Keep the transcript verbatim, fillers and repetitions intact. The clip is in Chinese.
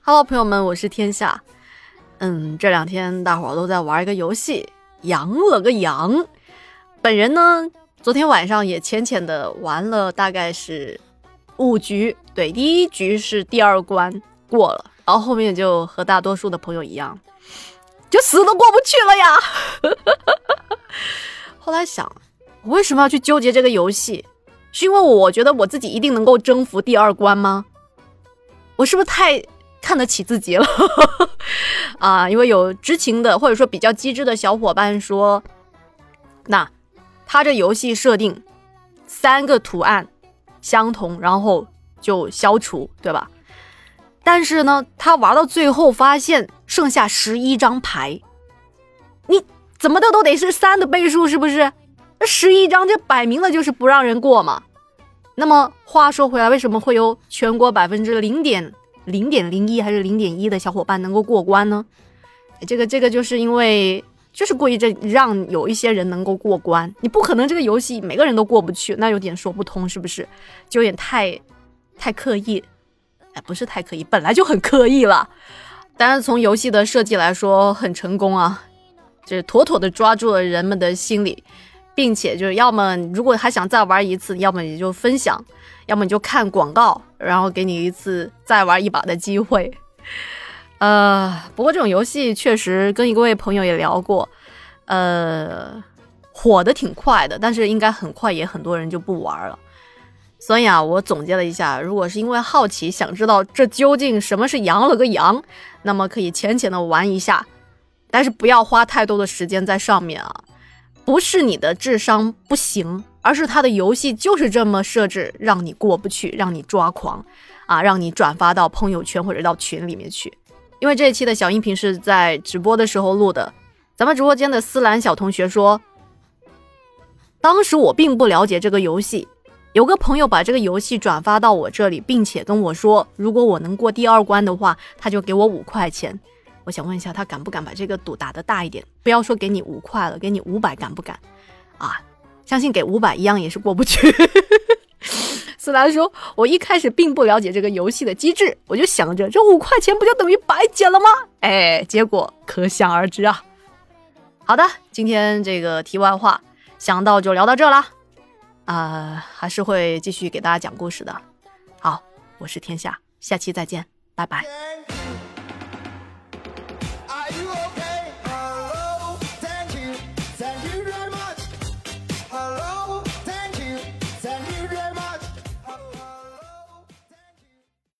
Hello， 朋友们，我是天下。嗯，这两天大伙儿都在玩一个游戏，羊了个羊。本人呢，昨天晚上也浅浅的玩了，大概是五局。对，第一局是第二关过了，然后后面就和大多数的朋友一样，就死都过不去了呀。后来想，我为什么要去纠结这个游戏？是因为我觉得我自己一定能够征服第二关吗？我是不是太看得起自己了？啊，因为有知情的或者说比较机智的小伙伴说，那他这游戏设定三个图案相同，然后就消除，对吧？但是呢，他玩到最后发现剩下十一张牌，你怎么的都得是三的倍数，是不是？十一张，这摆明了就是不让人过嘛。那么话说回来，为什么会有全国百分之零点零点零一还是零点一的小伙伴能够过关呢？这个这个就是因为就是故意这让有一些人能够过关，你不可能这个游戏每个人都过不去，那有点说不通，是不是？就有点太太刻意，哎，不是太刻意，本来就很刻意了。当然，从游戏的设计来说，很成功啊，这妥妥的抓住了人们的心理。并且就是要么如果还想再玩一次，要么你就分享，要么你就看广告，然后给你一次再玩一把的机会。呃，不过这种游戏确实跟一位朋友也聊过，呃，火的挺快的，但是应该很快也很多人就不玩了。所以啊，我总结了一下，如果是因为好奇想知道这究竟什么是羊了个羊，那么可以浅浅的玩一下，但是不要花太多的时间在上面啊。不是你的智商不行，而是他的游戏就是这么设置，让你过不去，让你抓狂啊，让你转发到朋友圈或者到群里面去。因为这一期的小音频是在直播的时候录的，咱们直播间的思兰小同学说，当时我并不了解这个游戏，有个朋友把这个游戏转发到我这里，并且跟我说，如果我能过第二关的话，他就给我五块钱。我想问一下，他敢不敢把这个赌打得大一点？不要说给你五块了，给你五百，敢不敢？啊，相信给五百一样也是过不去。思兰说，我一开始并不了解这个游戏的机制，我就想着这五块钱不就等于白捡了吗？哎，结果可想而知啊。好的，今天这个题外话想到就聊到这啦。啊、呃，还是会继续给大家讲故事的。好，我是天下，下期再见，拜拜。